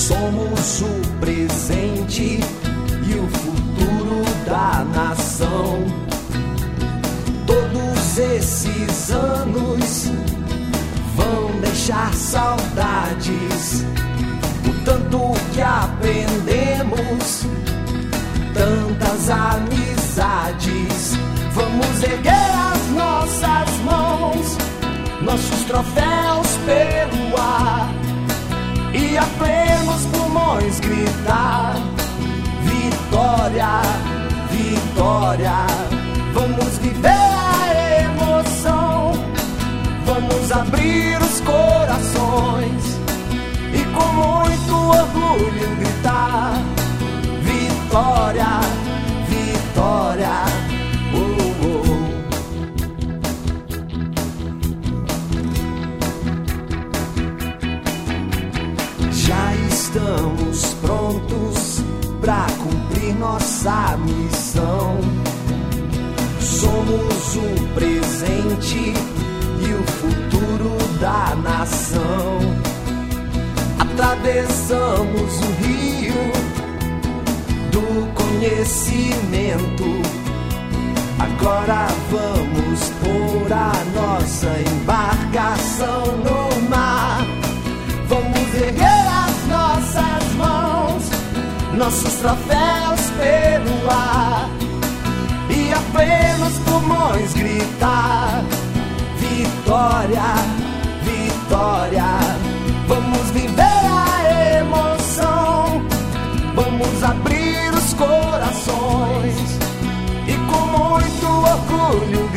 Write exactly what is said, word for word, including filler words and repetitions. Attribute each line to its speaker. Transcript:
Speaker 1: Somos o presente e o futuro da nação. Todos esses anos vão deixar saudades. O tanto que aprendemos, tantas amizades. Vamos erguer as nossas mãos, nossos troféus pelo ar, e a plenos pulmões gritar: vitória, vitória. Vamos viver a emoção, vamos abrir os corações e com muito orgulho gritar: vitória, vitória. Oh, oh. Já estamos prontos pra cumprir nossa missão. Somos o presente e o futuro da nação. Atravessamos o rio do conhecimento. Agora vamos pôr a nossa embarcação no mar. Vamos erguer as nossas mãos, nossos troféus pelo ar, e a plenos pulmões gritar: vitória, vitória. Vamos viver a emoção, vamos abrir os corações e com muito orgulho